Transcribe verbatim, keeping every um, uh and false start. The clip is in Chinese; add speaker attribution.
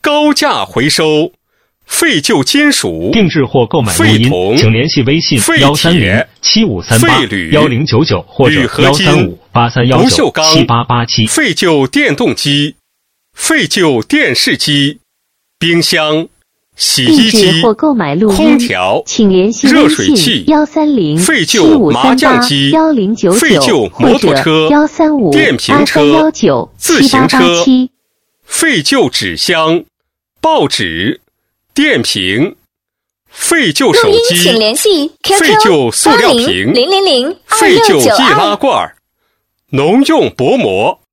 Speaker 1: 高价回收废旧金属、
Speaker 2: 定制或购买录音，请联系微信幺三零七五三八幺零九九或者幺三五八三幺九七八八七。
Speaker 1: 废旧电动机、废旧电视机、冰箱、洗衣机
Speaker 3: 或购买录音、
Speaker 1: 空调，
Speaker 3: 请联系
Speaker 1: 热水器、
Speaker 3: 幺三零
Speaker 1: 废旧麻将机、
Speaker 3: 幺零九九
Speaker 1: 废旧摩托车、
Speaker 3: 幺三五
Speaker 1: 电瓶车、
Speaker 3: 幺九
Speaker 1: 自行车、
Speaker 3: 七
Speaker 1: 废旧纸箱、报纸、电瓶、废旧手机，
Speaker 4: 请联系 Q Q
Speaker 1: 废旧塑料瓶、
Speaker 4: 零零零
Speaker 1: 废旧易拉罐、农用薄膜。